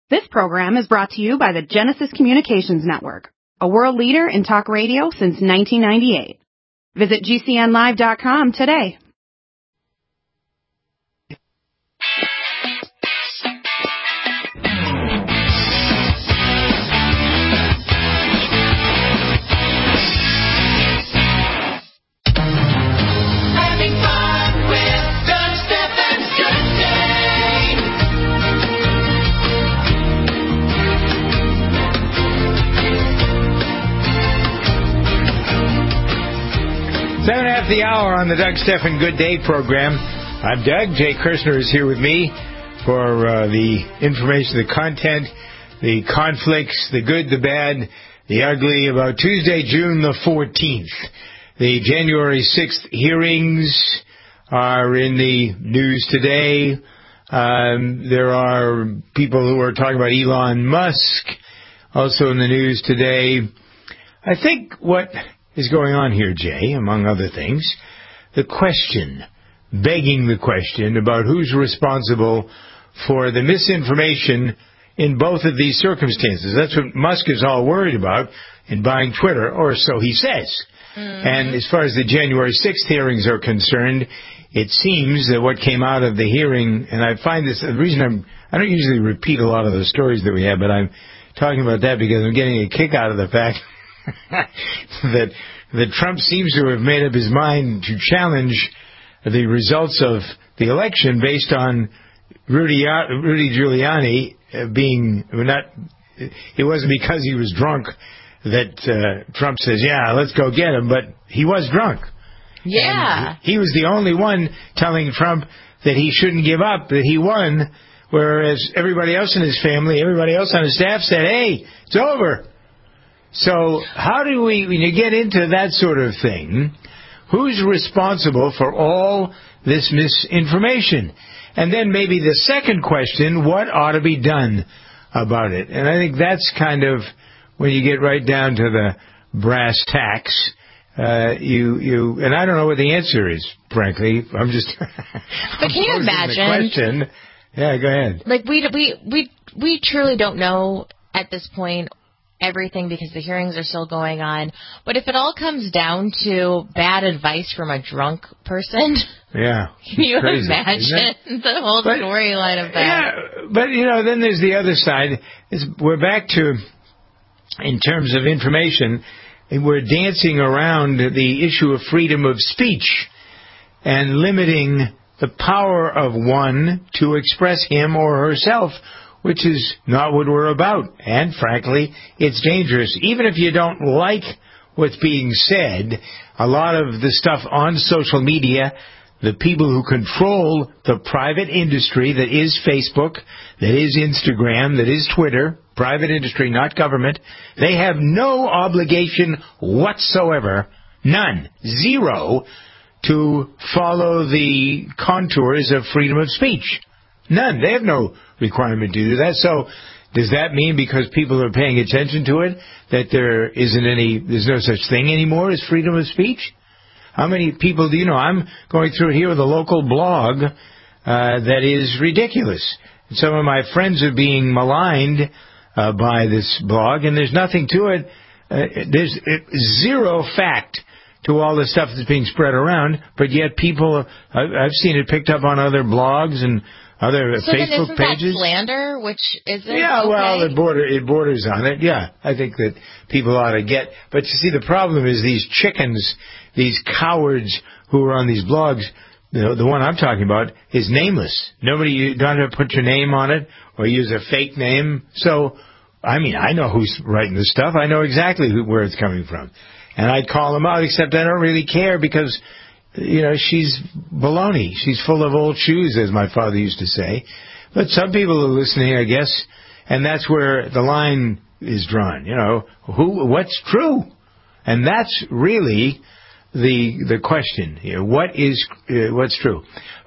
This program is brought to you by the Genesis Communications Network, a world leader in talk radio since 1998. Visit GCNlive.com today. Seven after the hour on the Doug Stephan Good Day program. I'm Doug. Jay Kirshner is here with me for the information, the content, the conflicts, the good, the bad, the ugly, about Tuesday, June the 14th. The January 6th hearings are in the news today. There are people who are talking about Elon Musk also in the news today. I think what is going on here, Jay, among other things, the question, begging the question about who's responsible for the misinformation in both of these circumstances. That's what Musk is all worried about in buying Twitter, or so he says. Mm-hmm. And as far as the January 6th hearings are concerned, it seems that what came out of the hearing, and I find this, the reason I don't usually repeat a lot of the stories that we have, but I'm talking about that because I'm getting a kick out of the fact that Trump seems to have made up his mind to challenge the results of the election based on Rudy Giuliani being not. It wasn't because he was drunk that Trump says, "Yeah, let's go get him," but he was drunk. Yeah, and he was the only one telling Trump that he shouldn't give up, that he won, whereas everybody else in his family, everybody else on his staff said, "Hey, it's over." So how do we, when you get into that sort of thing, who's responsible for all this misinformation? And then maybe the second question, what ought to be done about it? And I think that's kind of when you get right down to the brass tacks. And I don't know what the answer is, frankly. I'm just But can you imagine? The question. Yeah, go ahead. Like we truly don't know at this point everything because the hearings are still going on. But if it all comes down to bad advice from a drunk person, yeah, can you crazy, imagine the whole storyline of that? Yeah, but then there's the other side. We're back to, in terms of information, we're dancing around the issue of freedom of speech and limiting the power of one to express him or herself, which is not what we're about. And frankly, it's dangerous. Even if you don't like what's being said, a lot of the stuff on social media, the people who control the private industry that is Facebook, that is Instagram, that is Twitter, private industry, not government, they have no obligation whatsoever, none, zero, to follow the contours of freedom of speech. None. They have no requirement to do that. So does that mean because people are paying attention to it that there's no such thing anymore as freedom of speech? How many people do you know? I'm going through here with a local blog that is ridiculous. Some of my friends are being maligned by this blog, and there's nothing to it. There's zero fact to all the stuff that's being spread around, but yet people, I've seen it picked up on other blogs and other so Facebook then pages. That slander, which isn't yeah, okay? Well, it borders on it. Yeah, I think that people ought to get. But you see, the problem is these chickens, these cowards who are on these blogs. The one I'm talking about is nameless. You don't have to put your name on it or use a fake name. So, I mean, I know who's writing this stuff. I know exactly where it's coming from, and I'd call them out. Except I don't really care because, she's baloney. She's full of old shoes, as my father used to say. But some people are listening, I guess, and that's where the line is drawn. What's true? And that's really the question here. What's true?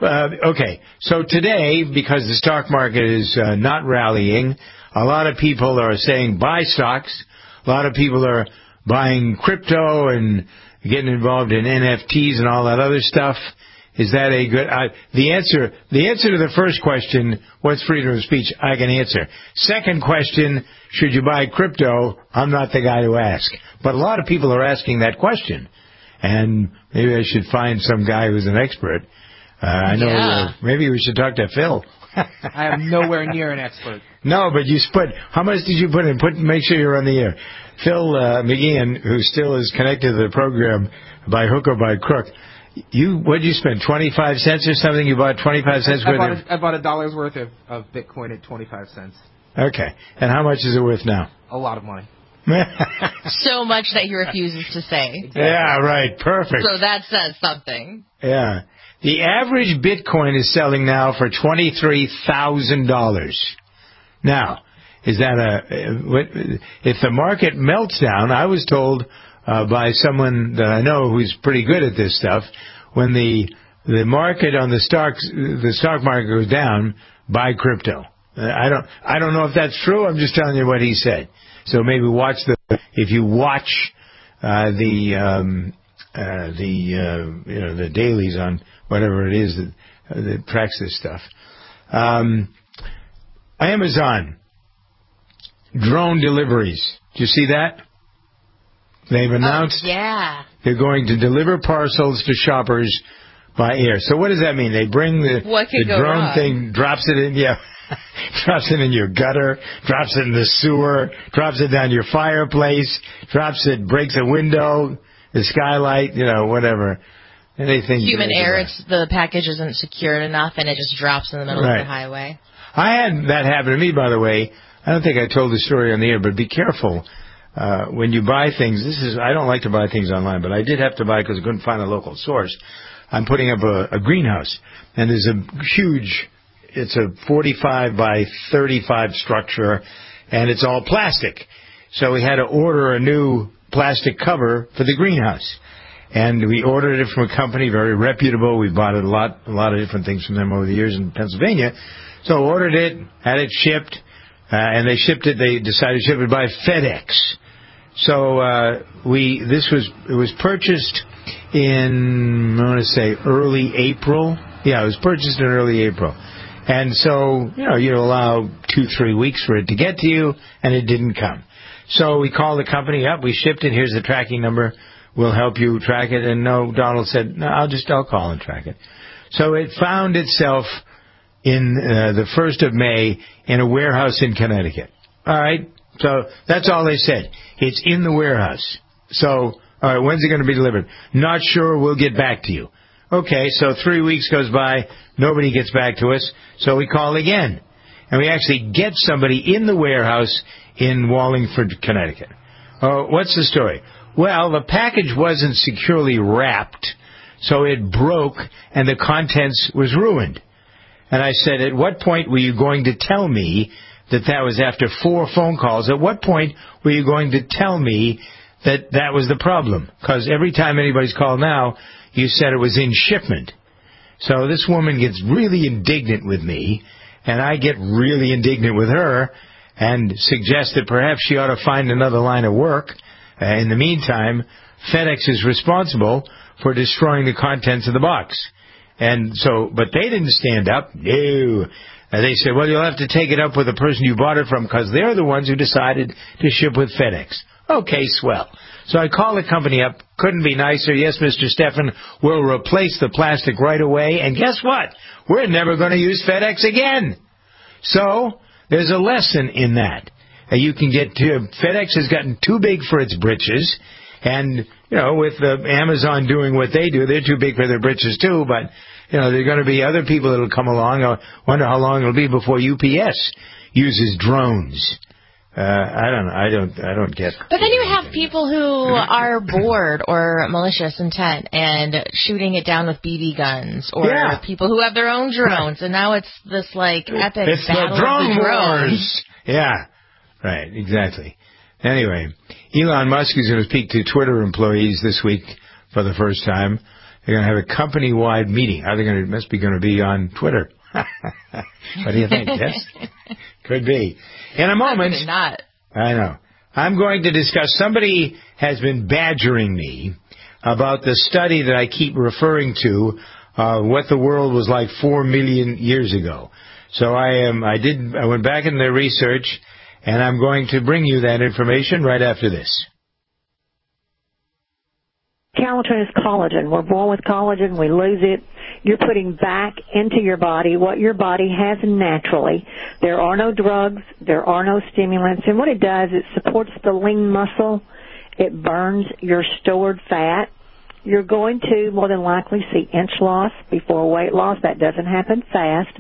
Okay, so today, because the stock market is not rallying, a lot of people are saying buy stocks. A lot of people are buying crypto and getting involved in NFTs and all that other stuff. Is that a good? The answer to the first question, what's freedom of speech? I can answer. Second question, should you buy crypto? I'm not the guy to ask, but a lot of people are asking that question, and maybe I should find some guy who's an expert. I know. Maybe we should talk to Phil. I am nowhere near an expert. No, but how much did you put in? Make sure you're on the air. Phil McGeehan, who still is connected to the program by hook or by crook. What did you spend? 25 cents or something? You bought 25 cents worth? I bought $1 worth of Bitcoin at 25 cents. Okay. And how much is it worth now? A lot of money. So much that he refuses to say. Exactly. Yeah, right. Perfect. So that says something. Yeah. The average Bitcoin is selling now for $23,000. Now, is that if the market melts down, I was told by someone that I know who's pretty good at this stuff, when the market on the stock market goes down, buy crypto. I don't know if that's true. I'm just telling you what he said. So maybe if you watch the dailies on whatever it is that tracks this stuff. Amazon drone deliveries. Do you see that? They've announced they're going to deliver parcels to shoppers by air. So what does that mean? They bring the drone thing, drops it in drops it in your gutter, drops it in the sewer, drops it down your fireplace, breaks a window, the skylight, whatever. Anything. Human error. The package isn't secured enough, and it just drops in the middle of the highway. I had that happen to me, by the way. I don't think I told the story on the air, but be careful when you buy things. I don't like to buy things online, but I did have to buy because I couldn't find a local source. I'm putting up a greenhouse, and there's it's a 45 by 35 structure, and it's all plastic. So we had to order a new plastic cover for the greenhouse. And we ordered it from a company, very reputable. We bought a lot of different things from them over the years in Pennsylvania. So ordered it, had it shipped, and they decided to ship it by FedEx. So it was purchased in, I want to say, early April. Yeah, it was purchased in early April. And so, you allow 2-3 weeks for it to get to you, and it didn't come. So we called the company up, we shipped it, here's the tracking number, we'll help you track it. And no, Donald said, no, I'll call and track it. So it found itself in the 1st of May in a warehouse in Connecticut. All right, so that's all they said. It's in the warehouse. So, all right, when's it going to be delivered? Not sure, we'll get back to you. Okay, so 3 weeks goes by, nobody gets back to us, so we call again. And we actually get somebody in the warehouse in Wallingford, Connecticut. What's the story? Well, the package wasn't securely wrapped, so it broke and the contents was ruined. And I said, at what point were you going to tell me that was after 4 phone calls? At what point were you going to tell me that was the problem? Because every time anybody's called now, you said it was in shipment. So this woman gets really indignant with me, and I get really indignant with her and suggest that perhaps she ought to find another line of work. In the meantime, FedEx is responsible for destroying the contents of the box. And so, but they didn't stand up. No. They said, well, you'll have to take it up with the person you bought it from because they're the ones who decided to ship with FedEx. Okay, swell. So I called the company up. Couldn't be nicer. Yes, Mr. Steffen, we'll replace the plastic right away. And guess what? We're never going to use FedEx again. So there's a lesson in that. You can get FedEx has gotten too big for its britches. And, with Amazon doing what they do, they're too big for their britches too. But, there are going to be other people that will come along. I wonder how long it'll be before UPS uses drones. I don't know. I don't get. But then you have people who are bored or malicious intent and shooting it down with BB guns, or people who have their own drones, and now it's this epic it's battle the drone of the drones. Wars. Yeah, right, exactly. Anyway, Elon Musk is going to speak to Twitter employees this week for the first time. They're going to have a company-wide meeting. It must be going to be on Twitter. What do you think? Yes? Could be. In a moment. Not. I know. I'm going to discuss, somebody has been badgering me about the study that I keep referring to what the world was like 4 million years ago. So I went back in the research, and I'm going to bring you that information right after this. Calatrine is collagen. We're born with collagen. We lose it. You're putting back into your body what your body has naturally. There are no drugs. There are no stimulants. And what it does, it supports the lean muscle. It burns your stored fat. You're going to more than likely see inch loss before weight loss. That doesn't happen fast.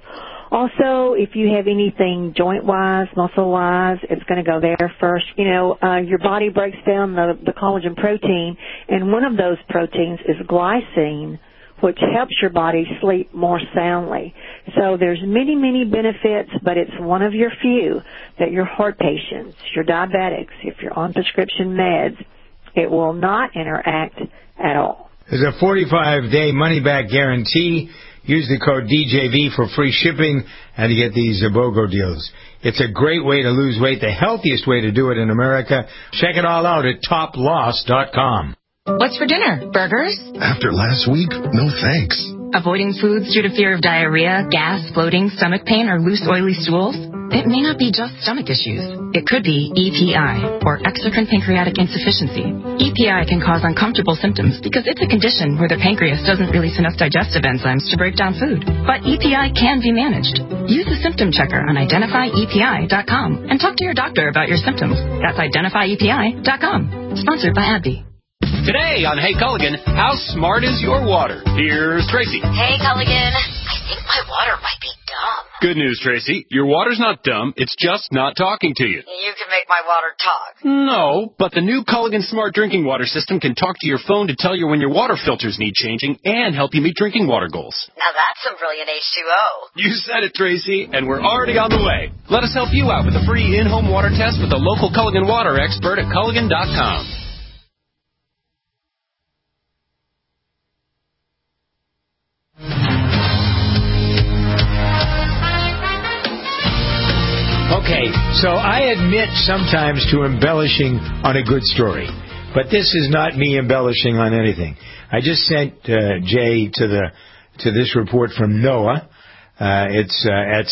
Also, if you have anything joint-wise, muscle-wise, it's going to go there first. You know, your body breaks down the collagen protein, and one of those proteins is glycine, which helps your body sleep more soundly. So there's many, many benefits, but it's one of your few that your heart patients, your diabetics, if you're on prescription meds, it will not interact at all. There's a 45-day money-back guarantee. Use the code DJV for free shipping and to get these BOGO deals. It's a great way to lose weight, the healthiest way to do it in America. Check it all out at toploss.com. What's for dinner? Burgers? After last week, no thanks. Avoiding foods due to fear of diarrhea, gas, bloating, stomach pain, or loose, oily stools? It may not be just stomach issues. It could be EPI, or exocrine pancreatic insufficiency. EPI can cause uncomfortable symptoms because it's a condition where the pancreas doesn't release enough digestive enzymes to break down food. But EPI can be managed. Use the symptom checker on identifyepi.com and talk to your doctor about your symptoms. That's identifyepi.com. Sponsored by AbbVie. Today on Hey Culligan, how smart is your water? Here's Tracy. Hey Culligan, I think my water might be dumb. Good news, Tracy. Your water's not dumb. It's just not talking to you. You can make my water talk. No, but the new Culligan Smart Drinking Water System can talk to your phone to tell you when your water filters need changing and help you meet drinking water goals. Now that's some brilliant H2O. You said it, Tracy, and we're already on the way. Let us help you out with a free in-home water test with a local Culligan water expert at Culligan.com. Okay, so I admit sometimes to embellishing on a good story, but this is not me embellishing on anything. I just sent Jay to this report from NOAA. It's at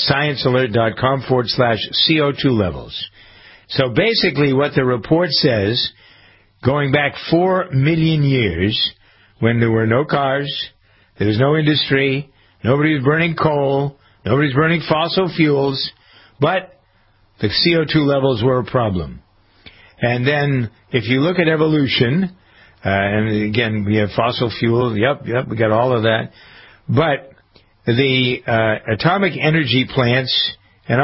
sciencealert.com/CO2 levels. So basically what the report says, going back 4 million years, when there were no cars, there was no industry, nobody was burning coal, nobody's burning fossil fuels, but the CO2 levels were a problem. And then, if you look at evolution, and again, we have fossil fuel, yep, we got all of that. But the atomic energy plants, and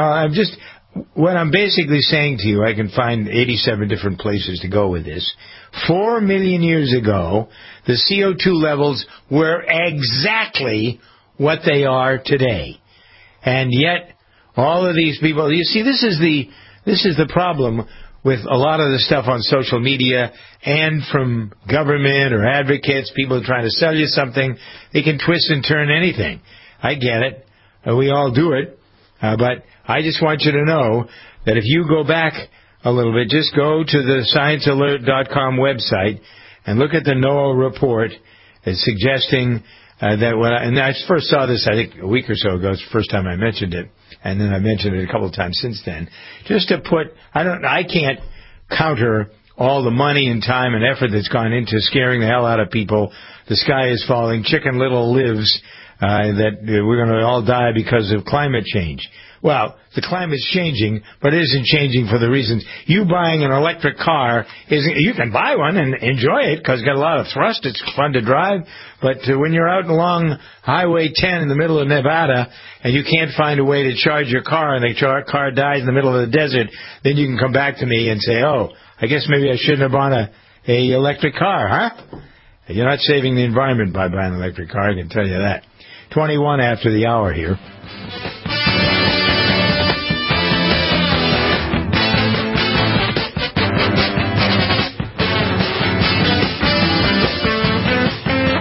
what I'm basically saying to you, I can find 87 different places to go with this. 4 million years ago, the CO2 levels were exactly what they are today. And yet, all of these people, you see, this is the problem with a lot of the stuff on social media and from government or advocates, people trying to sell you something. They can twist and turn anything. I get it. We all do it. But I just want you to know that if you go back a little bit, just go to the sciencealert.com website and look at the NOAA report. It's suggesting and I first saw this, I think, a week or so ago. It's the first time I mentioned it. And then I mentioned it a couple of times since then. Just to put, I can't counter all the money and time and effort that's gone into scaring the hell out of people. The sky is falling. Chicken Little lives. That we're going to all die because of climate change. Well, the climate's changing, but it isn't changing for the reasons. You buying an electric car, you can buy one and enjoy it because it's got a lot of thrust. It's fun to drive. But when you're out along Highway 10 in the middle of Nevada and you can't find a way to charge your car and the car dies in the middle of the desert, then you can come back to me and say, oh, I guess maybe I shouldn't have bought a electric car, huh? You're not saving the environment by buying an electric car, I can tell you that. 21 after the hour here.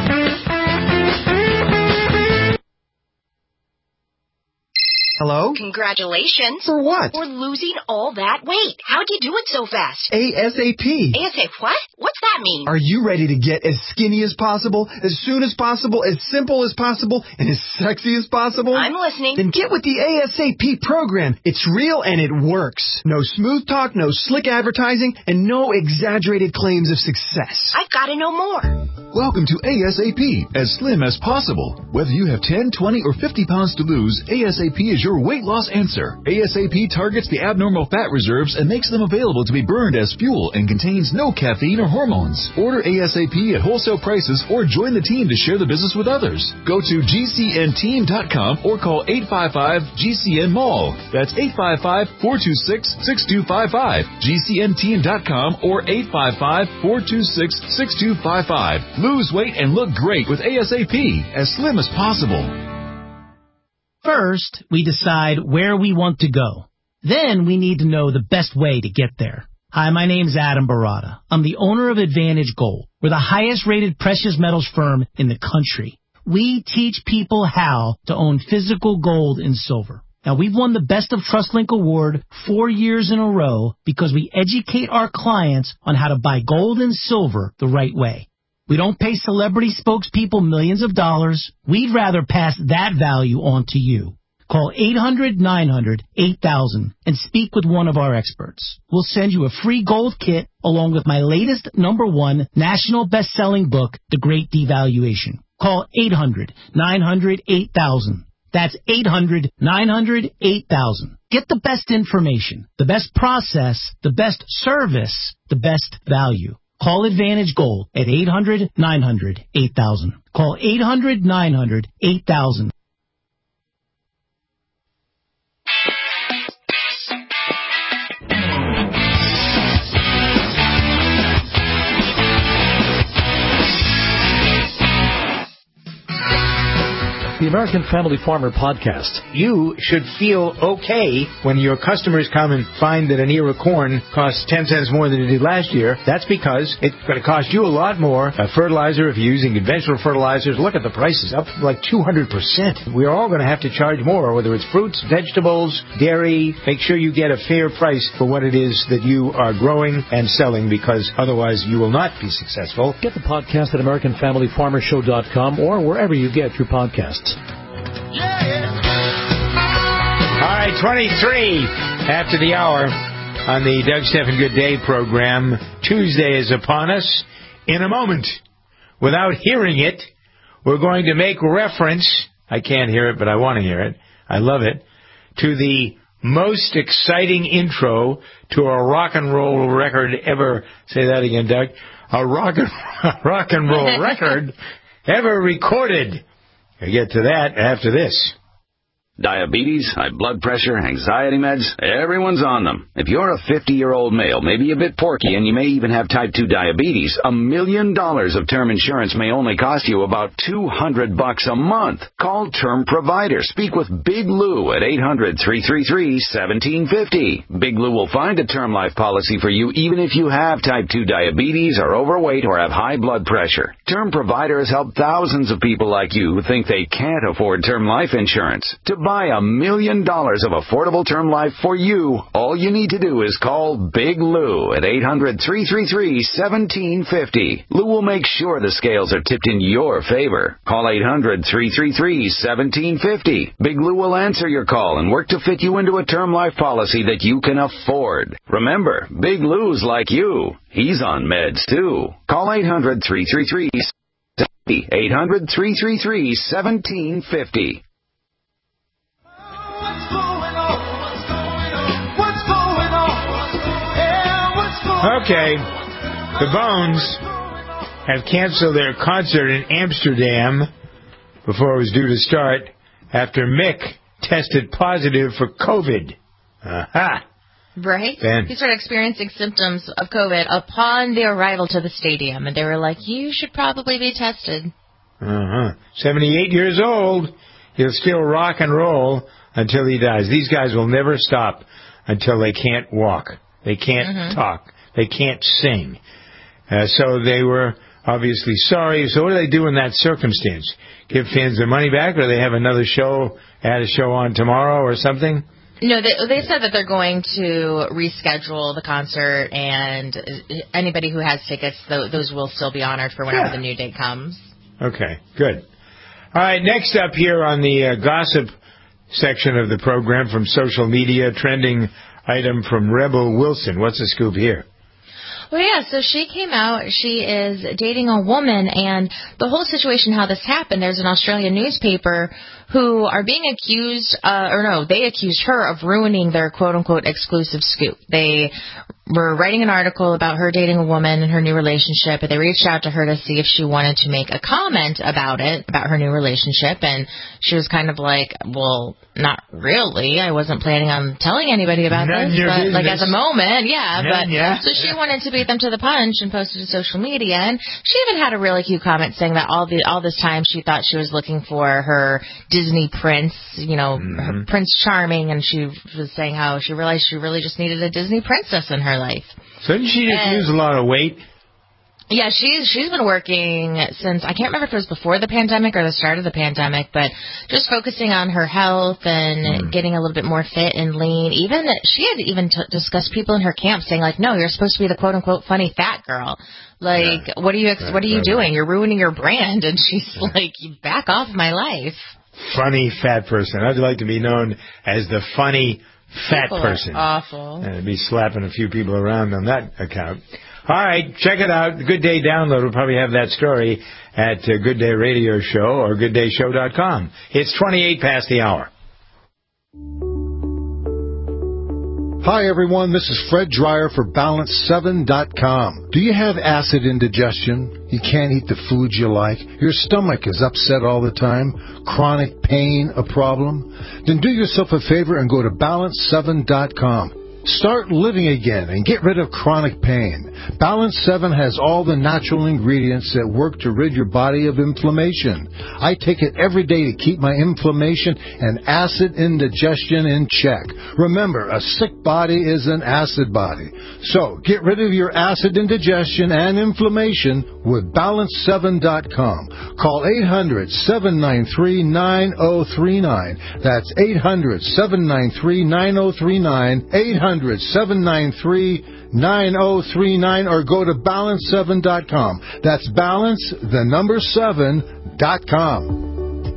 Hello? Congratulations. For what? For losing all that weight. How'd you do it so fast? ASAP. ASAP what? What's that mean? Are you ready to get as skinny as possible, as soon as possible, as simple as possible, and as sexy as possible? I'm listening. Then get with the ASAP program. It's real and it works. No smooth talk, no slick advertising, and no exaggerated claims of success. I've got to know more. Welcome to ASAP, as slim as possible. Whether you have 10, 20, or 50 pounds to lose, ASAP is your weight loss answer. ASAP targets the abnormal fat reserves and makes them available to be burned as fuel and contains no caffeine or hormones. Order ASAP at wholesale prices or join the team to share the business with others. Go to GCNteam.com or call 855-GCN-MALL. That's 855-426-6255. GCNteam.com or 855-426-6255. Lose weight and look great with ASAP, as slim as possible. First, we decide where we want to go. Then we need to know the best way to get there. Hi, my name's Adam Barada. I'm the owner of Advantage Gold. We're the highest rated precious metals firm in the country. We teach people how to own physical gold and silver. Now, we've won the Best of TrustLink Award 4 years in a row because we educate our clients on how to buy gold and silver the right way. We don't pay celebrity spokespeople millions of dollars. We'd rather pass that value on to you. Call 800-900-8000 and speak with one of our experts. We'll send you a free gold kit along with my latest #1 national best-selling book, The Great Devaluation. Call 800-900-8000. That's 800-900-8000. Get the best information, the best process, the best service, the best value. Call Advantage Gold at 800-900-8000. Call 800-900-8000. The American Family Farmer Podcast. You should feel okay when your customers come and find that an ear of corn costs 10 cents more than it did last year. That's because it's going to cost you a lot more. A fertilizer, if you're using conventional fertilizers, look at the prices, up like 200%. We're all going to have to charge more, whether it's fruits, vegetables, dairy. Make sure you get a fair price for what it is that you are growing and selling, because otherwise you will not be successful. Get the podcast at AmericanFamilyFarmerShow.com or wherever you get your podcasts. All right, 23 after the hour on the Doug Stephan Good Day program. Tuesday is upon us. In a moment, without hearing it, we're going to make reference, I can't hear it, but I want to hear it, I love it, to the most exciting intro to a rock and roll record ever. Say that again, Doug. A rock and roll record ever recorded. I'll get to that after this. Diabetes, high blood pressure, anxiety meds, everyone's on them. If you're a 50-year-old male, maybe a bit porky, and you may even have type 2 diabetes, $1 million of term insurance may only cost you about $200 a month. Call Term Provider. Speak with Big Lou at 800-333-1750. Big Lou will find a term life policy for you even if you have type 2 diabetes, are overweight, or have high blood pressure. Term Provider has helped thousands of people like you who think they can't afford term life insurance. To buy $1 million of affordable term life for you, all you need to do is call Big Lou at 800-333-1750. Lou will make sure the scales are tipped in your favor. Call 800-333-1750. Big Lou will answer your call and work to fit you into a term life policy that you can afford. Remember, Big Lou's like you. He's on meds, too. Call 800-333-1750. 800-333-1750. Okay, the Bones have canceled their concert in Amsterdam before it was due to start after Mick tested positive for COVID. Aha! Right? Ben. He started experiencing symptoms of COVID upon the arrival to the stadium, and they were like, you should probably be tested. 78 years old. He'll still rock and roll until he dies. These guys will never stop until they can't walk. They can't talk. They can't sing. So they were obviously sorry. So what do they do in that circumstance? Give fans their money back, or they have another show, add a show on tomorrow or something? No, they said that they're going to reschedule the concert, and anybody who has tickets, those will still be honored for whenever the new date comes. Okay, good. All right, next up here on the gossip section of the program from social media, trending item from Rebel Wilson. What's the scoop here? Well, yeah, so she came out. She is dating a woman, and the whole situation, how this happened, there's an Australian newspaper who are being accused, they accused her of ruining their quote-unquote exclusive scoop. They were writing an article about her dating a woman and her new relationship, and they reached out to her to see if she wanted to make a comment about it, about her new relationship, and she was kind of like, well, not really. I wasn't planning on telling anybody about this, but like at the moment, so she wanted to beat them to the punch and posted to social media, and she even had a really cute comment saying that all this time she thought she was looking for her Disney prince, her Prince Charming, and she was saying how she realized she really just needed a Disney princess in her life. So didn't she just lose a lot of weight? Yeah, she's been working since, I can't remember if it was before the pandemic or the start of the pandemic, but just focusing on her health and getting a little bit more fit and lean. Even she had discussed people in her camp saying like, no, you're supposed to be the quote unquote funny fat girl. Like, what are you doing? You're ruining your brand. And she's like, you back off my life. Funny fat person. I'd like to be known as the funny fat person. Awful. And I'd be slapping a few people around on that account. All right, check it out. The Good Day download will probably have that story at Good Day Radio Show or GoodDayShow.com. It's 28 past the hour. Hi, everyone. This is Fred Dreyer for Balance7.com. Do you have acid indigestion? You can't eat the foods you like? Your stomach is upset all the time? Chronic pain a problem? Then do yourself a favor and go to Balance7.com. Start living again and get rid of chronic pain. Balance 7 has all the natural ingredients that work to rid your body of inflammation. I take it every day to keep my inflammation and acid indigestion in check. Remember, a sick body is an acid body. So, get rid of your acid indigestion and inflammation with Balance7.com. Call 800-793-9039. That's 800-793-9039. 800-793-9039 or go to Balance7.com. That's Balance7.com.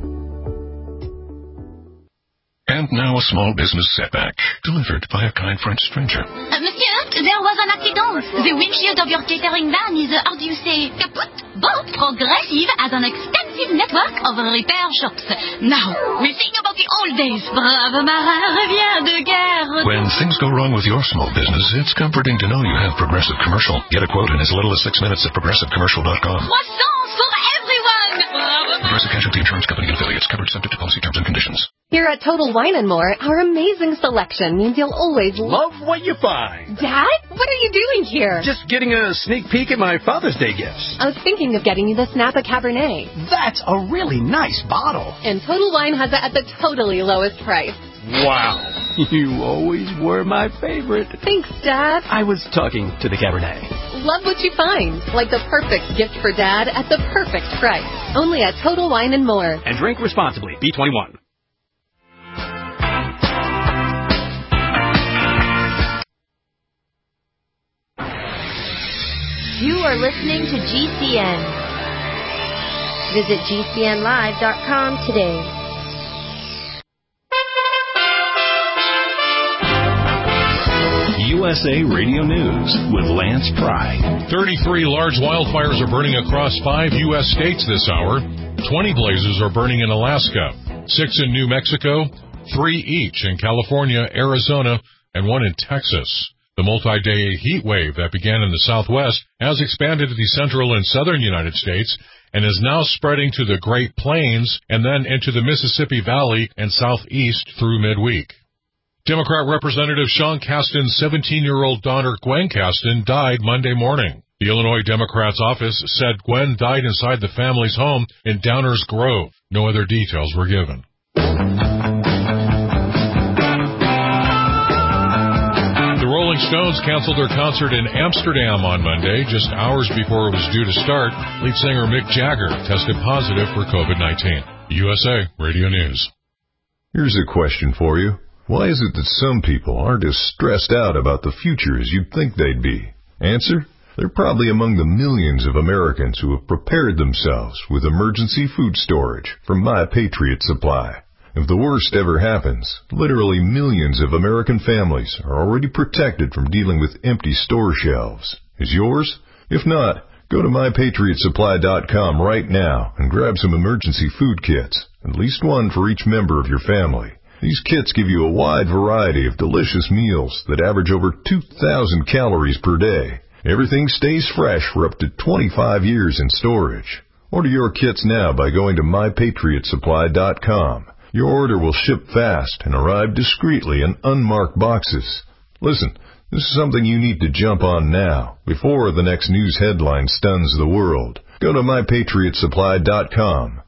And now a small business setback, delivered by a kind French stranger. Monsieur, there was an accident. The windshield of your catering van is, kaput. But Progressive has an extensive network of repair shops. Now, we think about the old days. Brave marin revient de guerre. When things go wrong with your small business, it's comforting to know you have Progressive Commercial. Get a quote in as little as 6 minutes at ProgressiveCommercial.com. Croissants for everyone. Progressive Casualty Insurance Company and affiliates, covered subject to policy terms and conditions. Here at Total Wine & More, our amazing selection means you'll always love what you find. Dad, what are you doing here? Just getting a sneak peek at my Father's Day gifts. I was thinking of getting you the Snappa Cabernet. That's a really nice bottle. And Total Wine has it at the totally lowest price. Wow. You always were my favorite. Thanks, Dad. I was talking to the Cabernet. Love what you find. Like the perfect gift for Dad at the perfect price. Only at Total Wine & More. And drink responsibly. B21. You are listening to GCN. Visit GCNlive.com today. USA Radio News with Lance Pry. 33 large wildfires are burning across 5 U.S. states this hour. 20 blazes are burning in Alaska, 6 in New Mexico, 3 each in California, Arizona, and 1 in Texas. The multi-day heat wave that began in the Southwest has expanded to the central and southern United States and is now spreading to the Great Plains and then into the Mississippi Valley and southeast through midweek. Democrat Representative Sean Casten's 17-year-old daughter Gwen Casten died Monday morning. The Illinois Democrat's office said Gwen died inside the family's home in Downers Grove. No other details were given. The Rolling Stones canceled their concert in Amsterdam on Monday, just hours before it was due to start. Lead singer Mick Jagger tested positive for COVID-19. USA Radio News. Here's a question for you. Why is it that some people aren't as stressed out about the future as you'd think they'd be? Answer? They're probably among the millions of Americans who have prepared themselves with emergency food storage from My Patriot Supply. If the worst ever happens, literally millions of American families are already protected from dealing with empty store shelves. Is yours? If not, go to MyPatriotSupply.com right now and grab some emergency food kits, at least one for each member of your family. These kits give you a wide variety of delicious meals that average over 2,000 calories per day. Everything stays fresh for up to 25 years in storage. Order your kits now by going to MyPatriotSupply.com. Your order will ship fast and arrive discreetly in unmarked boxes. Listen, this is something you need to jump on now, before the next news headline stuns the world. Go to MyPatriotSupply.com.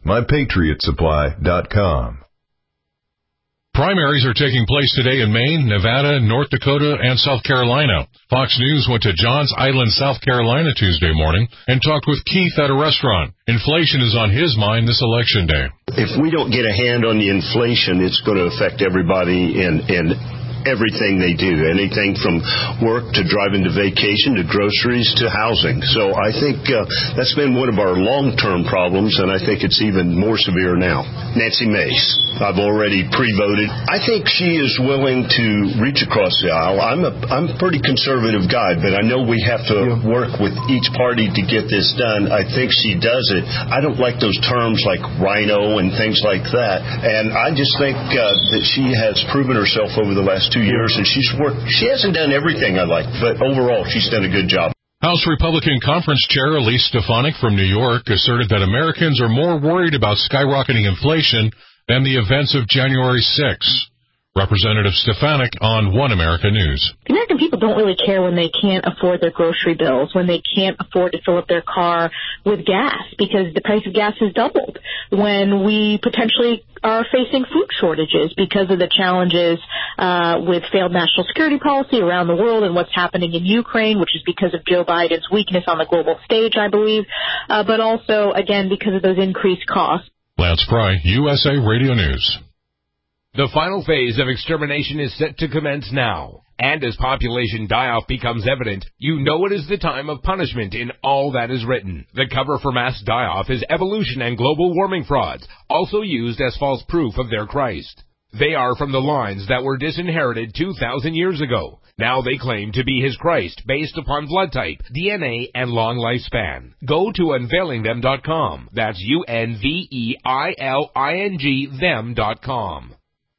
MyPatriotSupply.com. Primaries are taking place today in Maine, Nevada, North Dakota, and South Carolina. Fox News went to Johns Island, South Carolina Tuesday morning and talked with Keith at a restaurant. Inflation is on his mind this election day. If we don't get a hand on the inflation, it's going to affect everybody in everything they do, anything from work to driving to vacation to groceries to housing. So I think that's been one of our long-term problems, and I think it's even more severe now. Nancy Mace, I've already pre-voted. I think she is willing to reach across the aisle. I'm a pretty conservative guy, but I know we have to work with each party to get this done. I think she does it. I don't like those terms like rhino and things like that, and I just think that she has proven herself over the last 2 years, and she's worked. She hasn't done everything I like, but overall, she's done a good job. House Republican Conference Chair Elise Stefanik from New York asserted that Americans are more worried about skyrocketing inflation than the events of January 6. Representative Stefanik on One America News. American people don't really care when they can't afford their grocery bills, when they can't afford to fill up their car with gas, because the price of gas has doubled, when we potentially are facing food shortages because of the challenges with failed national security policy around the world and what's happening in Ukraine, which is because of Joe Biden's weakness on the global stage, I believe, but also, again, because of those increased costs. Lance Pry, USA Radio News. The final phase of extermination is set to commence now. And as population die-off becomes evident, you know it is the time of punishment in all that is written. The cover for mass die-off is evolution and global warming frauds, also used as false proof of their Christ. They are from the lines that were disinherited 2,000 years ago. Now they claim to be his Christ based upon blood type, DNA, and long lifespan. Go to unveilingthem.com. That's UNVEILING them.com.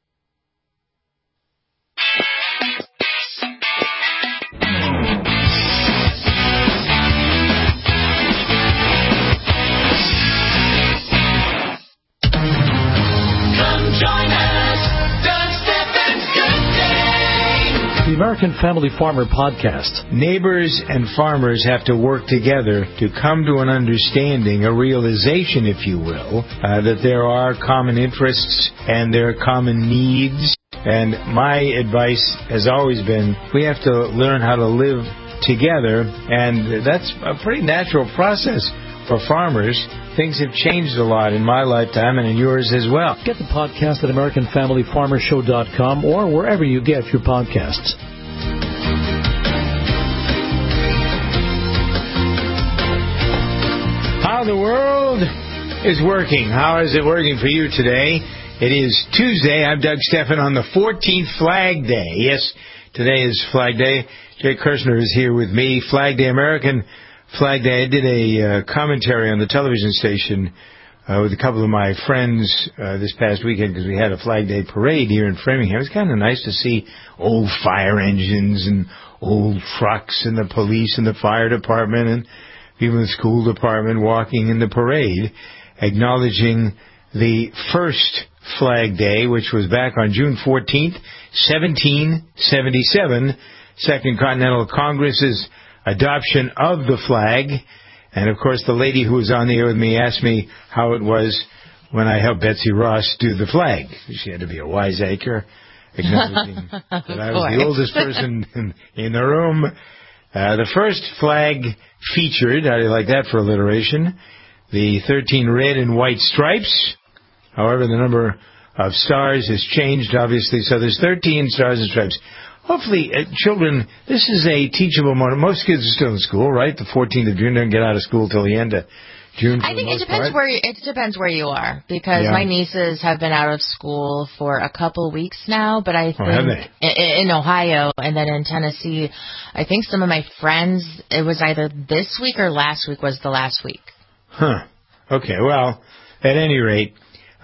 The American Family Farmer Podcast. Neighbors and farmers have to work together to come to an understanding, a realization, if you will, that there are common interests and there are common needs. And my advice has always been, we have to learn how to live together, and that's a pretty natural process for farmers. Things have changed a lot in my lifetime and in yours as well. Get the podcast at AmericanFamilyFarmerShow.com or wherever you get your podcasts. How the world is working. How is it working for you today? It is Tuesday. I'm Doug Stephan on the 14th Flag Day. Yes, today is Flag Day. Jay Kirshner is here with me. Flag Day, American Flag Day. I did a commentary on the television station with a couple of my friends this past weekend because we had a Flag Day parade here in Framingham. It was kind of nice to see old fire engines and old trucks and the police and the fire department and people in the school department walking in the parade, acknowledging the first Flag Day, which was back on June 14th, 1777, Second Continental Congress's adoption of the flag. And, of course, the lady who was on the air with me asked me how it was when I helped Betsy Ross do the flag. She had to be a wiseacre, acknowledging that I was the oldest person in the room. The first flag featured, how do you like that for alliteration, the 13 red and white stripes. However, the number of stars has changed, obviously. So there's 13 stars and stripes. Hopefully, children, this is a teachable moment. Most kids are still in school, right? The 14th of June, don't get out of school till the end of June. I think it depends where you are, because my nieces have been out of school for a couple weeks now, but I think have they? in Ohio and then in Tennessee, I think some of my friends, it was either this week or last week was the last week. Huh. Okay. Well, at any rate,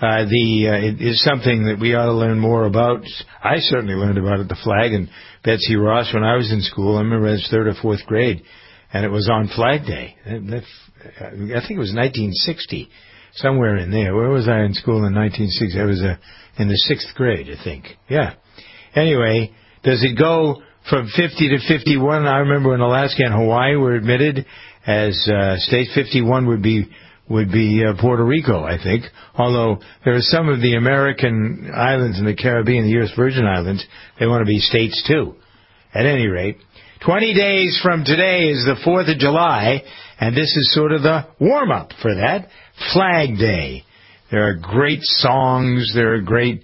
it is something that we ought to learn more about. I certainly learned about it, the flag, and Betsy Ross when I was in school. I remember it was 3rd or 4th grade, and it was on Flag Day. I think it was 1960, somewhere in there. Where was I in school in 1960? I was in the 6th grade, I think. Yeah. Anyway, does it go from 50 to 51? I remember when Alaska and Hawaii were admitted as states. 51 would be Puerto Rico, I think. Although there are some of the American islands in the Caribbean, the U.S. Virgin Islands, they want to be states too. At any rate, 20 days from today is the 4th of July, and this is sort of the warm-up for that, Flag Day. There are great songs. There's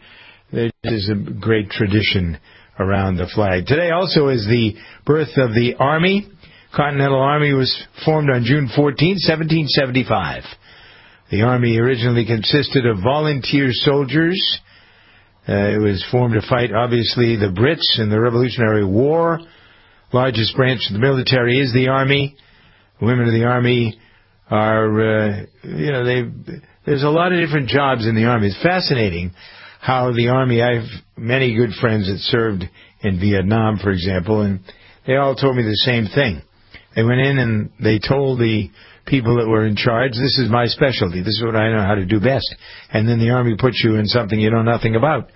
a great tradition around the flag. Today also is the birth of the Army. Continental Army was formed on June 14, 1775. The Army originally consisted of volunteer soldiers. It was formed to fight, obviously, the Brits in the Revolutionary War. Largest branch of the military is the Army. Women of the Army are, there's a lot of different jobs in the Army. It's fascinating how the Army, I have many good friends that served in Vietnam, for example, and they all told me the same thing. They went in and they told the people that were in charge, this is my specialty, this is what I know how to do best. And then the Army puts you in something you know nothing about.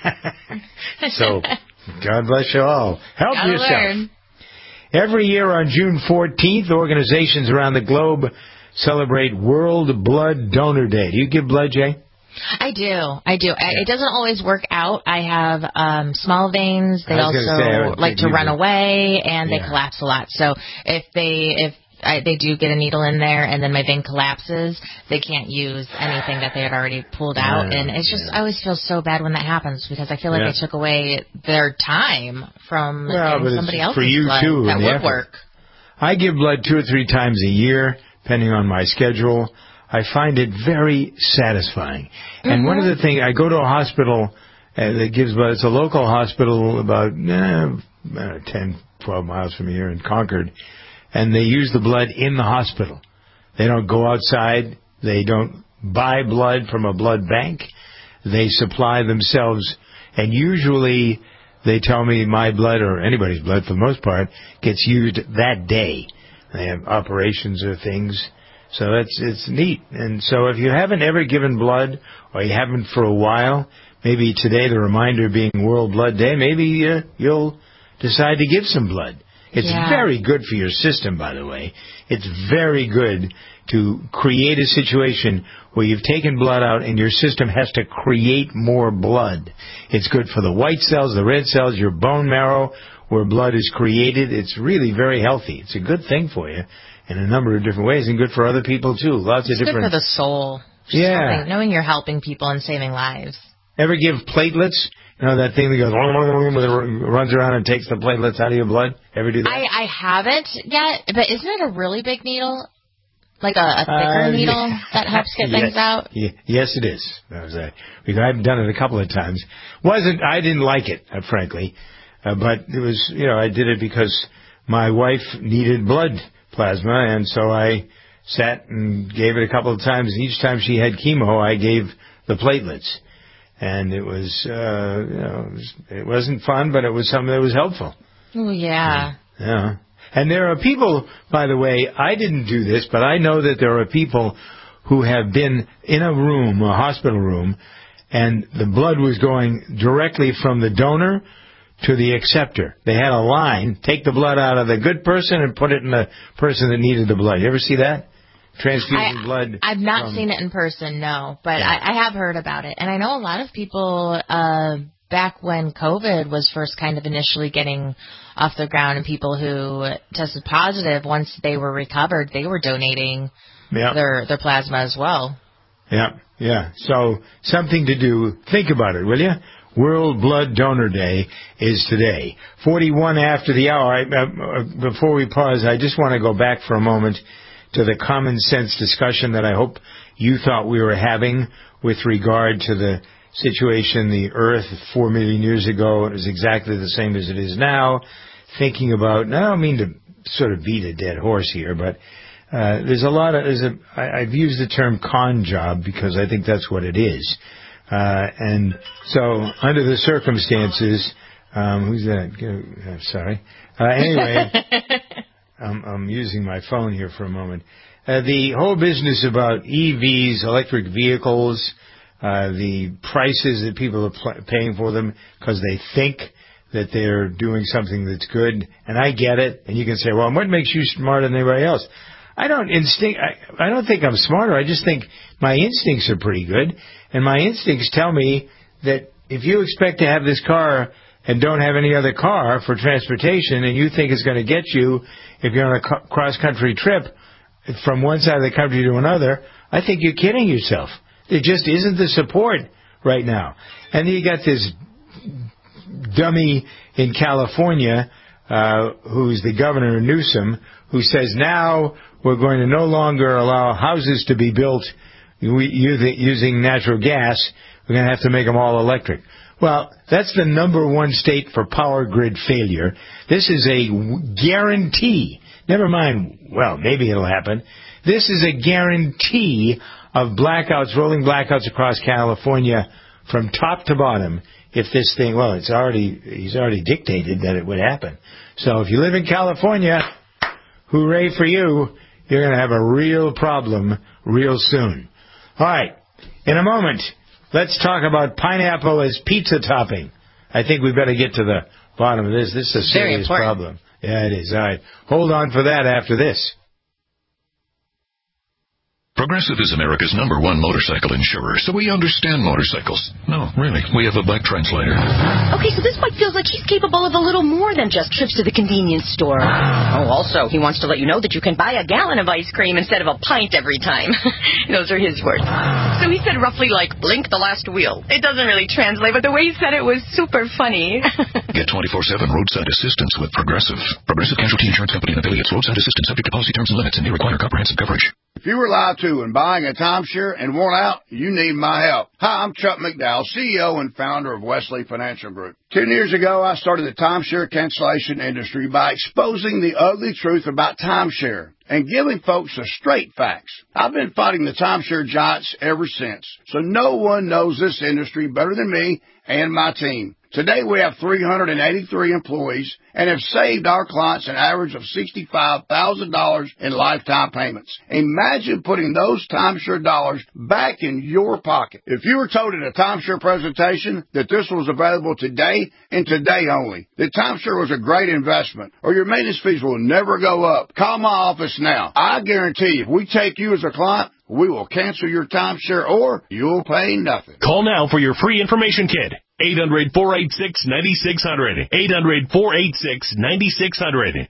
So, God bless you all. Help yourself. Learn. Every year on June 14th, organizations around the globe celebrate World Blood Donor Day. Do you give blood, Jay? I do. It doesn't always work out. I have small veins. They also like to run away, and they collapse a lot. So if they do get a needle in there and then my vein collapses, they can't use anything that they had already pulled out. And it's just, I always feel so bad when that happens, because I feel like I took away their time from somebody else's for you blood too, that would work. I give blood 2 or 3 times a year, depending on my schedule. I find it very satisfying. And one of the things, I go to a hospital that gives blood. It's a local hospital about 10, 12 miles from here in Concord. And they use the blood in the hospital. They don't go outside. They don't buy blood from a blood bank. They supply themselves. And usually they tell me my blood, or anybody's blood for the most part, gets used that day. They have operations or things. So it's neat. And so if you haven't ever given blood, or you haven't for a while, maybe today, the reminder being World Blood Day, maybe you'll decide to give some blood. It's very good for your system, by the way. It's very good to create a situation where you've taken blood out and your system has to create more blood. It's good for the white cells, the red cells, your bone marrow, where blood is created. It's really very healthy. It's a good thing for you in a number of different ways, and good for other people, too. Lots of different... Good for the soul. Just knowing you're helping people and saving lives. Ever give platelets? You know, that thing that goes, runs around and takes the platelets out of your blood? Ever do that? I haven't yet, but isn't it a really big needle? Like a thicker needle that helps get things out? Yes, it is. Because I've done it a couple of times. I didn't like it, frankly. But it was, I did it because my wife needed blood plasma, and so I sat and gave it a couple of times. Each time she had chemo, I gave the platelets. And it was, it wasn't fun, but it was something that was helpful. Oh, yeah. Yeah. And there are people, by the way, I didn't do this, but I know that there are people who have been in a room, a hospital room, and the blood was going directly from the donor to the acceptor. They had a line, take the blood out of the good person and put it in the person that needed the blood. You ever see that? Transfusing blood. I've not seen it in person, no, but I have heard about it. And I know a lot of people, back when COVID was first kind of initially getting off the ground, and people who tested positive, once they were recovered, they were donating their plasma as well. Yeah. So something to do. Think about it, will you? World Blood Donor Day is today. 41 after the hour. Before we pause, I just want to go back for a moment to the common sense discussion that I hope you thought we were having with regard to the situation, the Earth 4 million years ago. It was exactly the same as it is now. Thinking about, now I don't mean to sort of beat a dead horse here, but there's a lot of, I've used the term con job because I think that's what it is. And so under the circumstances, who's that? Sorry. Anyway, I'm using my phone here for a moment. The whole business about EVs, electric vehicles, the prices that people are paying for them because they think that they're doing something that's good, and I get it. And you can say, well, what makes you smarter than anybody else? I don't think I'm smarter. I just think my instincts are pretty good, and my instincts tell me that if you expect to have this car and don't have any other car for transportation, and you think it's going to get you if you're on a cross-country trip from one side of the country to another, I think you're kidding yourself. There just isn't the support right now. And you got this dummy in California, who's the governor, Newsom, who says now we're going to no longer allow houses to be built using natural gas. We're going to have to make them all electric. Well, that's the number one state for power grid failure. This is a guarantee. Never mind, well, maybe it'll happen. This is a guarantee of blackouts, rolling blackouts across California from top to bottom. If this thing, well, he's already dictated that it would happen. So if you live in California, hooray for you, you're going to have a real problem real soon. All right, in a moment, let's talk about pineapple as pizza topping. I think we better get to the bottom of this. This is a serious problem. Yeah, it is. All right, hold on for that after this. Progressive is America's #1 motorcycle insurer, so we understand motorcycles. No, really, we have a bike translator. Okay, so this bike feels like he's capable of a little more than just trips to the convenience store. Oh, also, he wants to let you know that you can buy a gallon of ice cream instead of a pint every time. Those are his words. So he said roughly like, blink the last wheel. It doesn't really translate, but the way he said it was super funny. Get 24/7 roadside assistance with Progressive. Progressive Casualty Insurance Company and affiliates. Roadside assistance subject to policy terms and limits and may require comprehensive coverage. If you were lied to when buying a timeshare and want out, you need my help. Hi, I'm Chuck McDowell, CEO and founder of Wesley Financial Group. 10 years ago, I started the timeshare cancellation industry by exposing the ugly truth about timeshare and giving folks the straight facts. I've been fighting the timeshare giants ever since, so no one knows this industry better than me and my team. Today we have 383 employees and have saved our clients an average of $65,000 in lifetime payments. Imagine putting those timeshare dollars back in your pocket. If you were told at a timeshare presentation that this was available today and today only, that timeshare was a great investment or your maintenance fees will never go up, call my office now. I guarantee if we take you as a client, we will cancel your timeshare or you'll pay nothing. Call now for your free information kit. 800-486-9600. 800-486-9600.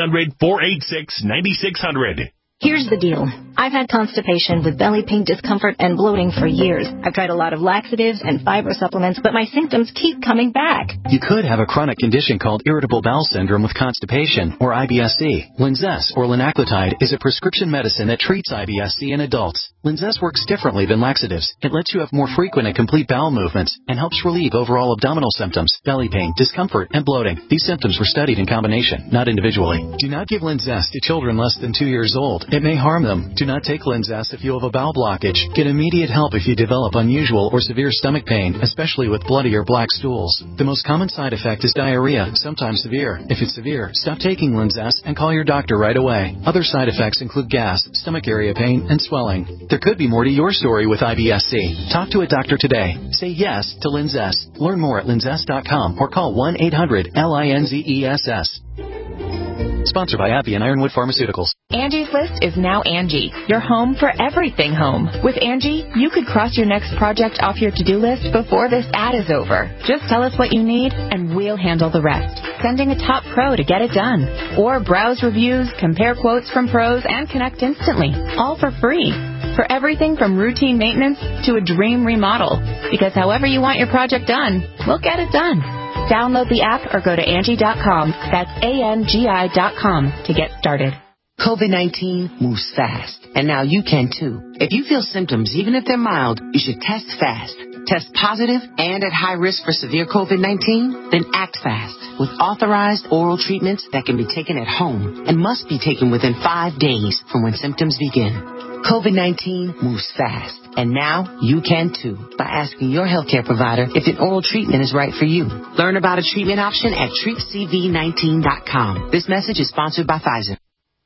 800-486-9600. Here's the deal. I've had constipation with belly pain, discomfort, and bloating for years. I've tried a lot of laxatives and fiber supplements, but my symptoms keep coming back. You could have a chronic condition called irritable bowel syndrome with constipation, or IBS-C. Linzess, or linaclotide, is a prescription medicine that treats IBS-C in adults. Linzess works differently than laxatives. It lets you have more frequent and complete bowel movements and helps relieve overall abdominal symptoms, belly pain, discomfort, and bloating. These symptoms were studied in combination, not individually. Do not give Linzess to children less than 2 years old. It may harm them. Do not take Linzess if you have a bowel blockage. Get immediate help if you develop unusual or severe stomach pain, especially with bloody or black stools. The most common side effect is diarrhea, sometimes severe. If it's severe, stop taking Linzess and call your doctor right away. Other side effects include gas, stomach area pain, and swelling. There could be more to your story with IBS-C. Talk to a doctor today. Say yes to Linzess. Learn more at linzess.com or call 1-800-LINZESS. Sponsored by AbbVie and Ironwood Pharmaceuticals. Angie's List is now Angie, your home for everything home. With Angie, you could cross your next project off your to-do list before this ad is over. Just tell us what you need, and we'll handle the rest. Sending a top pro to get it done. Or browse reviews, compare quotes from pros, and connect instantly. All for free. for everything from routine maintenance to a dream remodel. Because however you want your project done, we'll get it done. Download the app or go to Angie.com. That's ANGI.com to get started. COVID-19 moves fast, and now you can too. If you feel symptoms, even if they're mild, you should test fast. Test positive and at high risk for severe COVID-19? Then act fast with authorized oral treatments that can be taken at home and must be taken within 5 days from when symptoms begin. COVID-19 moves fast, and now you can too by asking your healthcare provider if an oral treatment is right for you. Learn about a treatment option at treatcv19.com. This message is sponsored by Pfizer.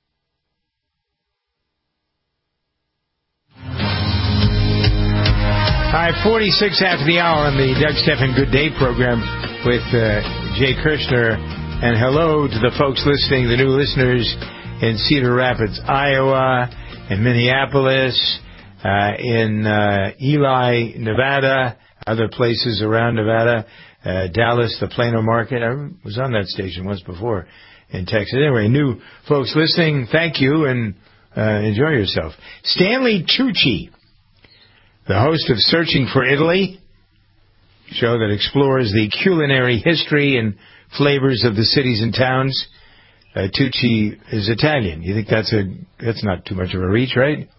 All right, 46 after the hour on the Doug Stephan Good Day program with Jay Kirshner. And hello to the folks listening, the new listeners in Cedar Rapids, Iowa, in Minneapolis, in Ely, Nevada, other places around Nevada, Dallas, the Plano market. I was on that station once before in Texas. Anyway, new folks listening, thank you, and enjoy yourself. Stanley Tucci, the host of Searching for Italy, show that explores the culinary history and flavors of the cities and towns. Tucci is Italian. You think that's not too much of a reach, right?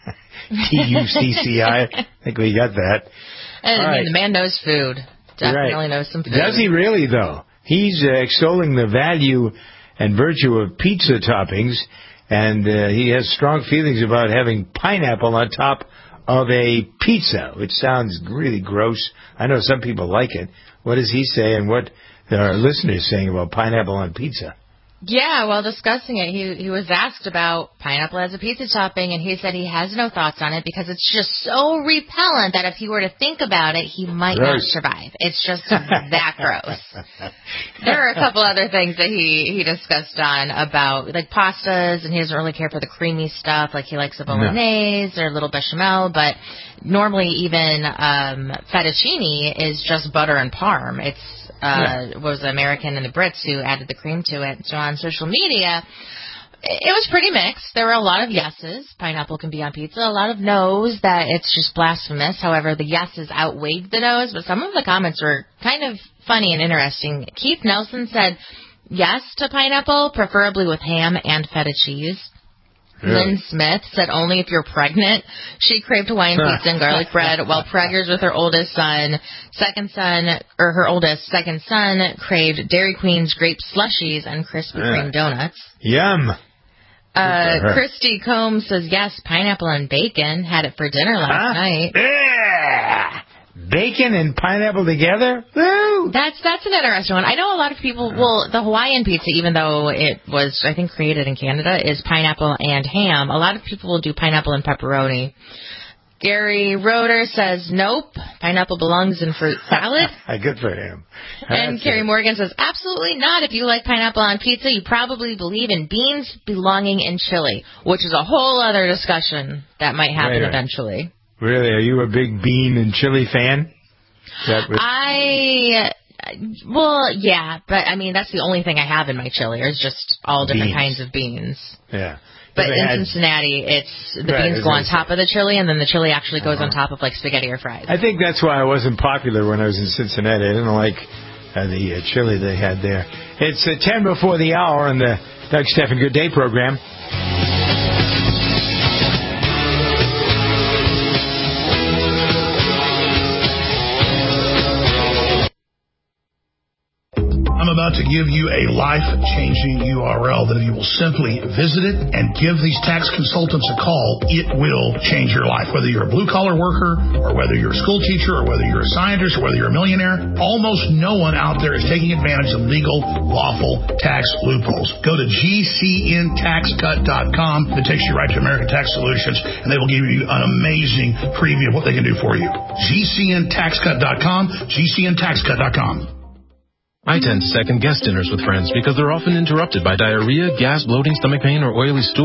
Tucci. I think we got that. And I mean, the man knows food. Definitely knows some food. Does he really, though? He's extolling the value and virtue of pizza toppings, and he has strong feelings about having pineapple on top of a pizza, which sounds really gross. I know some people like it. What does he say, and what are our listeners saying about pineapple on pizza? Yeah, while discussing it, he was asked about pineapple as a pizza topping, and he said he has no thoughts on it because it's just so repellent that if he were to think about it, he might not survive. It's just that gross. There are a couple other things that he discussed on about, like pastas, and he doesn't really care for the creamy stuff. Like he likes a bolognese or a little bechamel, but normally even fettuccine is just butter and parm. It's was the American and the Brits who added the cream to it. So on social media, it was pretty mixed. There were a lot of yeses. Pineapple can be on pizza. A lot of no's that it's just blasphemous. However, the yeses outweighed the no's, but some of the comments were kind of funny and interesting. Keith Nelson said yes to pineapple, preferably with ham and feta cheese. Lynn Smith said only if you're pregnant. She craved Hawaiian pizza and garlic bread, while Preggers with her oldest son, second son craved Dairy Queen's grape slushies and Krispy Kreme donuts. Yum. Christy Combs says yes, pineapple and bacon. Had it for dinner last night. Bacon and pineapple together? Woo! That's an interesting one. I know a lot of people, the Hawaiian pizza, even though it was, I think, created in Canada, is pineapple and ham. A lot of people will do pineapple and pepperoni. Gary Roeder says nope, pineapple belongs in fruit salad. Good for him. And Carrie Morgan says absolutely not. If you like pineapple on pizza, you probably believe in beans belonging in chili, which is a whole other discussion that might happen eventually. Really? Are you a big bean and chili fan? Yeah, but I mean, that's the only thing I have in my chili is just all different kinds of beans. Yeah. But in Cincinnati, the beans go on top of the chili, and then the chili actually goes on top of like spaghetti or fries. I think that's why I wasn't popular when I was in Cincinnati. I didn't like the chili they had there. It's 10 before the hour on the Doug Stephan Good Day program. I'm about to give you a life-changing URL that if you will simply visit it and give these tax consultants a call, it will change your life. Whether you're a blue-collar worker or whether you're a school teacher or whether you're a scientist or whether you're a millionaire, almost no one out there is taking advantage of legal, lawful tax loopholes. Go to GCNTaxCut.com. It takes you right to American Tax Solutions, and they will give you an amazing preview of what they can do for you. GCNTaxCut.com, GCNTaxCut.com. I tend to second-guess dinners with friends because they're often interrupted by diarrhea, gas, bloating, stomach pain, or oily stools.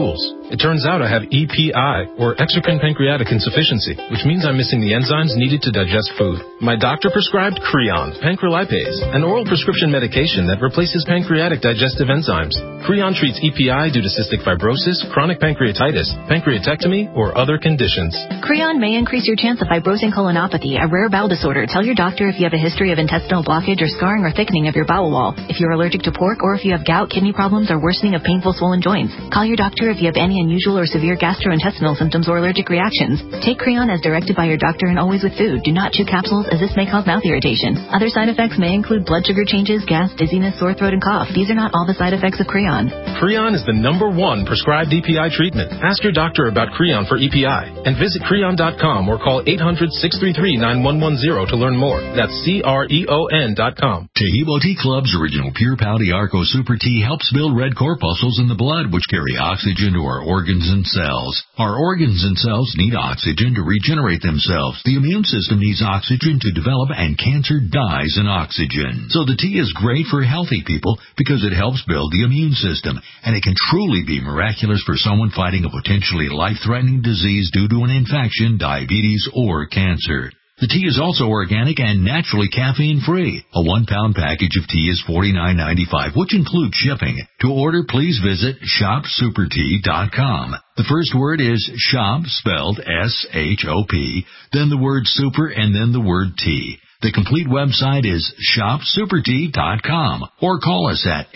It turns out I have EPI, or exocrine pancreatic insufficiency, which means I'm missing the enzymes needed to digest food. My doctor prescribed Creon, pancrelipase, an oral prescription medication that replaces pancreatic digestive enzymes. Creon treats EPI due to cystic fibrosis, chronic pancreatitis, pancreatectomy, or other conditions. Creon may increase your chance of fibrosing colonopathy, a rare bowel disorder. Tell your doctor if you have a history of intestinal blockage or scarring or thickening of your bowel wall, if you're allergic to pork, or if you have gout, kidney problems, or worsening of painful swollen joints. Call your doctor if you have any unusual or severe gastrointestinal symptoms or allergic reactions. Take Creon as directed by your doctor and always with food. Do not chew capsules, as this may cause mouth irritation. Other side effects may include blood sugar changes, gas, dizziness, sore throat, and cough. These are not all the side effects of Creon. Creon is the #1 prescribed EPI treatment. Ask your doctor about Creon for EPI and visit Creon.com or call 800-633-9110 to learn more. That's CREON.com. Tahibo Tea Club's original Pure Pau Arco Super Tea helps build red corpuscles in the blood, which carry oxygen to our organs and cells. Our organs and cells need oxygen to regenerate themselves. The immune system needs oxygen to develop, and cancer dies in oxygen. So the tea is great for healthy people because it helps build the immune system, and it can truly be miraculous for someone fighting a potentially life-threatening disease due to an infection, diabetes, or cancer. The tea is also organic and naturally caffeine-free. A 1-pound package of tea is $49.95, which includes shipping. To order, please visit shopsupertea.com. The first word is shop, spelled S-H-O-P, then the word super, and then the word tea. The complete website is shopsupertea.com, or call us at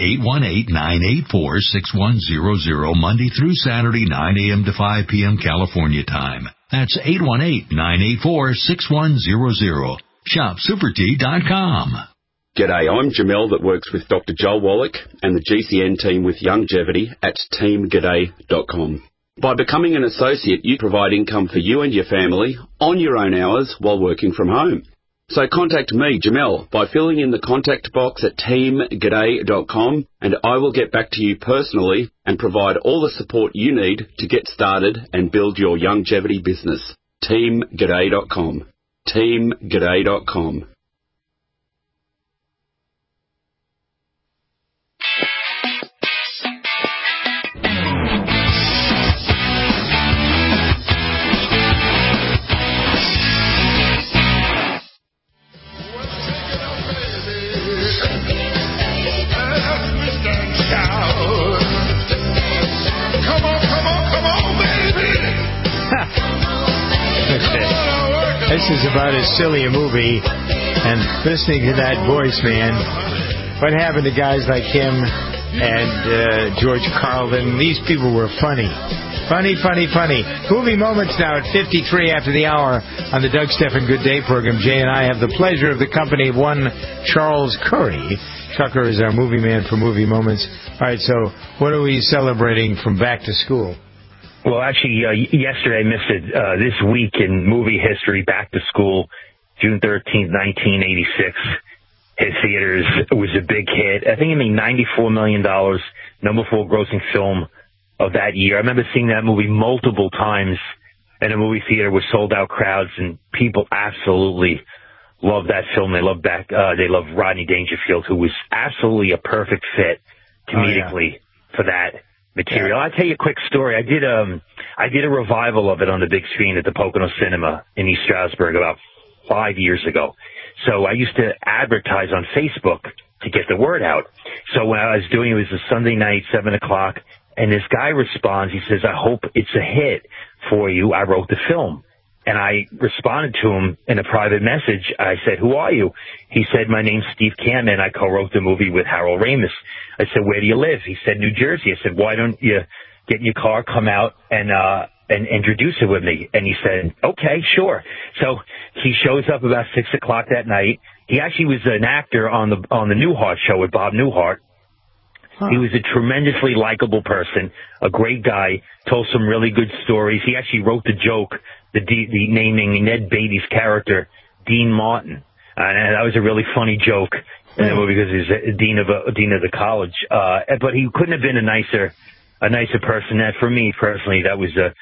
818-984-6100 Monday through Saturday, 9 a.m. to 5 p.m. California time. That's 818-984-6100. shopsupertea.com. G'day, I'm Jamel that works with Dr. Joel Wallach and the GCN team with Longevity at teamg'day.com. By becoming an associate, you provide income for you and your family on your own hours while working from home. So contact me, Jamel, by filling in the contact box at teamg'day.com, and I will get back to you personally and provide all the support you need to get started and build your longevity business. teamg'day.com. teamg'day.com. This is about as silly a movie, and listening to that voice, man, what happened to guys like him and George Carlin? These people were funny. Funny. Movie moments now at 53 after the hour on the Doug Stephan Good Day program. Jay and I have the pleasure of the company of one Charles Curry. Tucker is our movie man for movie moments. All right, so what are we celebrating from back to school? Well, actually, yesterday I missed it. This week in movie history, Back to School, June 13th, 1986, hit theaters. It was a big hit. I think it made $94 million, #4 grossing film of that year. I remember seeing that movie multiple times in a movie theater with sold-out crowds, and people absolutely loved that film. They loved Rodney Dangerfield, who was absolutely a perfect fit comedically for that material. I'll tell you a quick story. I did a revival of it on the big screen at the Pocono Cinema in East Stroudsburg about 5 years ago. So I used to advertise on Facebook to get the word out. So when I was doing it was a Sunday night, 7 o'clock, and this guy responds. He says, "I hope it's a hit for you. I wrote the film." And I responded to him in a private message. I said, "Who are you?" He said, "My name's Steve Cannon. I co-wrote the movie with Harold Ramis." I said, "Where do you live?" He said, "New Jersey." I said, "Why don't you get in your car, come out, and introduce it with me?" And he said, "Okay, sure." So he shows up about 6 o'clock that night. He actually was an actor on the Newhart show with Bob Newhart. Huh. He was a tremendously likable person, a great guy, told some really good stories. He actually wrote the joke, the naming Ned Beatty's character Dean Martin. And that was a really funny joke in the movie because he's a dean of the college. But he couldn't have been a nicer person. And for me personally, that was a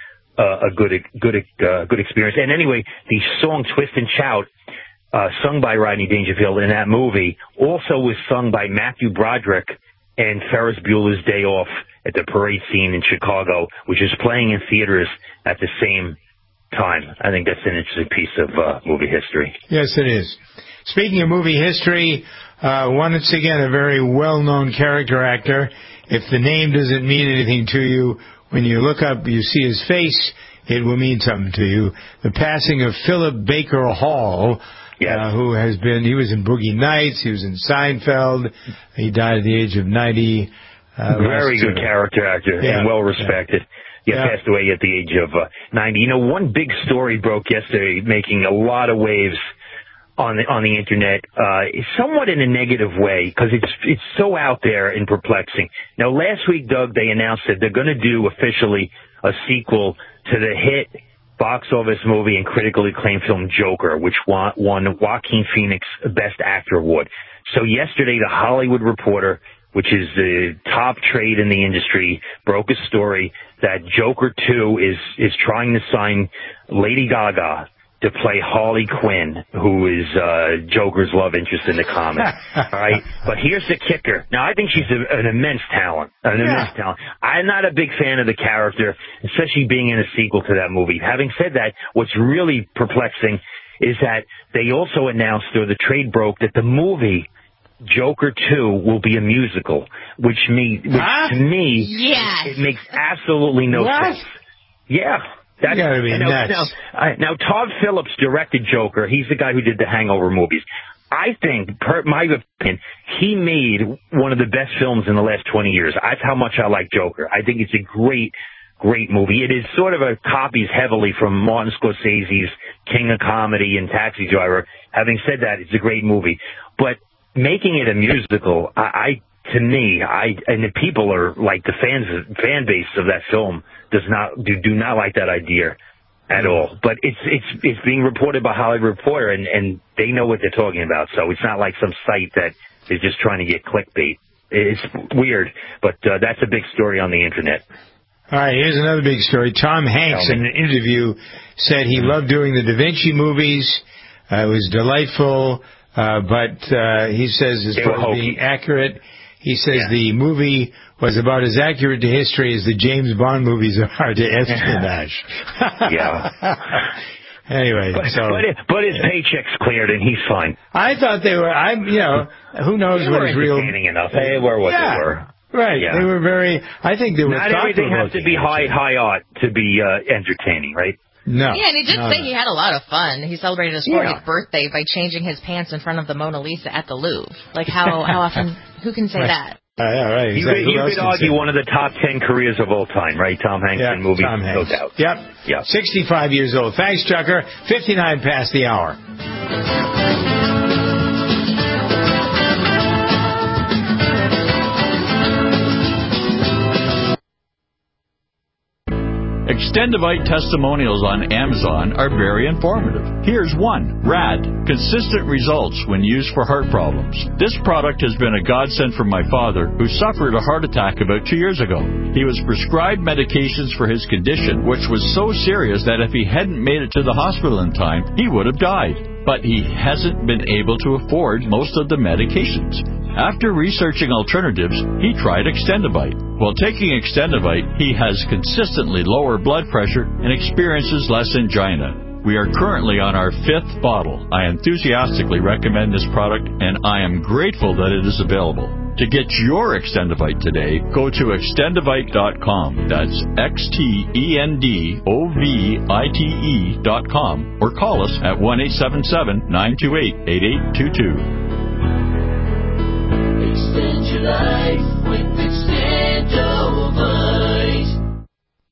good experience. And anyway, the song "Twist and Shout," sung by Rodney Dangerfield in that movie, also was sung by Matthew Broderick and Ferris Bueller's Day Off at the parade scene in Chicago, which is playing in theaters at the same time. I think that's an interesting piece of movie history. Yes, it is. Speaking of movie history, once again, a very well-known character actor. If the name doesn't mean anything to you, when you look up, you see his face, it will mean something to you. The passing of Philip Baker Hall, who he was in Boogie Nights, he was in Seinfeld, he died at the age of 90. Very good character actor and well respected. Passed away at the age of 90. You know, one big story broke yesterday, making a lot of waves on the internet, somewhat in a negative way, because it's so out there and perplexing. Now, last week, Doug, they announced that they're going to do officially a sequel to the hit box office movie and critically acclaimed film Joker, which won Joaquin Phoenix Best Actor Award. So yesterday, The Hollywood Reporter, which is the top trade in the industry, broke a story that Joker 2 is trying to sign Lady Gaga to play Harley Quinn, who is Joker's love interest in the comic. All right? But here's the kicker. Now, I think she's an immense talent. Immense talent. I'm not a big fan of the character, especially being in a sequel to that movie. Having said that, what's really perplexing is that they also announced, or the trade broke, that the movie Joker 2 will be a musical, which to me, it makes absolutely no sense. Yeah. That's gotta be nuts. Now, Todd Phillips directed Joker. He's the guy who did the Hangover movies. I think, my opinion, he made one of the best films in the last 20 years. That's how much I like Joker. I think it's a great movie. It is sort of copies heavily from Martin Scorsese's King of Comedy and Taxi Driver. Having said that, it's a great movie. But making it a musical, and the people are like the fan base of that film do not like that idea at all. But it's being reported by Hollywood Reporter, and they know what they're talking about. So it's not like some site that is just trying to get clickbait. It's weird, but that's a big story on the internet. All right, here's another big story. Tom Hanks, in an interview, said he loved doing the Da Vinci movies. It was delightful, but he says, as far as being accurate, he says the movie was about as accurate to history as the James Bond movies are to espionage. Anyway, but his paycheck's cleared and he's fine. I thought they were. Who knows what his real entertaining enough. They were what they were. Right. Yeah. They were very. I think they were. Not everything has to be high art to be entertaining, right? No. Yeah, and he did say he had a lot of fun. He celebrated his 40th birthday by changing his pants in front of the Mona Lisa at the Louvre. Like, how often? Who can say that? Right. Exactly. You could argue one of the top 10 careers of all time, right? Tom Hanks in movies, no doubt. Yep. 65 years old. Thanks, Chucker. 59 past the hour. Extendivite testimonials on Amazon are very informative. Here's one. RAD. Consistent results when used for heart problems. This product has been a godsend for my father, who suffered a heart attack about 2 years ago. He was prescribed medications for his condition, which was so serious that if he hadn't made it to the hospital in time, he would have died. But he hasn't been able to afford most of the medications. After researching alternatives, he tried Extendivite. While taking Extendivite, he has consistently lower blood pressure and experiences less angina. We are currently on our 5th bottle. I enthusiastically recommend this product, and I am grateful that it is available. To get your Extendivite today, go to Extendivite.com. That's XTENDOVITE.com, or call us at 1-877-928-8822. Extend your life with Extendivite.